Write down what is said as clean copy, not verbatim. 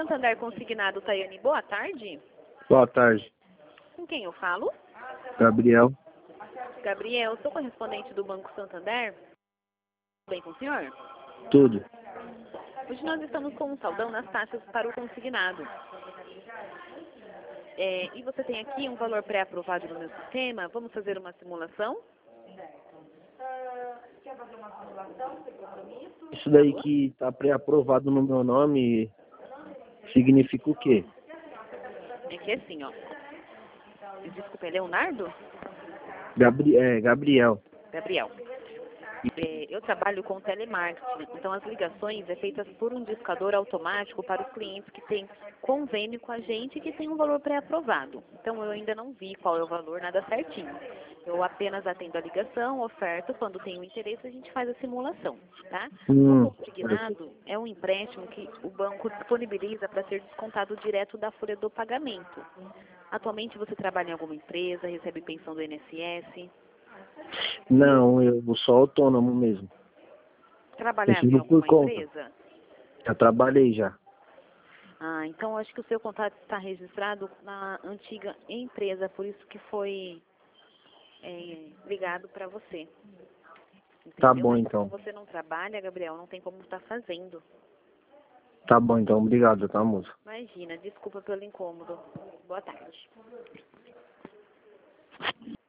Santander Consignado, Tayane, boa tarde. Boa tarde. Com quem eu falo? Gabriel. Gabriel, sou correspondente do Banco Santander. Tudo bem com o senhor? Tudo. Hoje nós estamos com um saldão nas taxas para o consignado. E você tem aqui um valor pré-aprovado no meu sistema. Vamos fazer uma simulação? Quer fazer uma simulação sem compromisso? Isso daí que está pré-aprovado no meu nome significa o quê? É que assim, ó. Desculpa, é Leonardo? Gabriel. Gabriel. Eu trabalho com telemarketing, então as ligações é feitas por um discador automático para os clientes que têm convênio com a gente e que tem um valor pré-aprovado. Então eu ainda não vi qual é o valor, nada certinho. Eu apenas atendo a ligação, oferto, quando tem um interesse a gente faz a simulação, tá? O consignado é um empréstimo que o banco disponibiliza para ser descontado direto da folha do pagamento. Atualmente você trabalha em alguma empresa, recebe pensão do INSS? Não, eu sou autônomo mesmo. Trabalhava em Preciso por alguma conta. empresa? Já trabalhei já. Ah, então acho que o seu contato está registrado na antiga empresa, por isso que foi ligado para você. Entendeu? Tá bom Mas então. como você não trabalha, Gabriel, não tem como estar fazendo. Tá bom então, obrigado, tá, moço? Imagina, desculpa pelo incômodo. Boa tarde.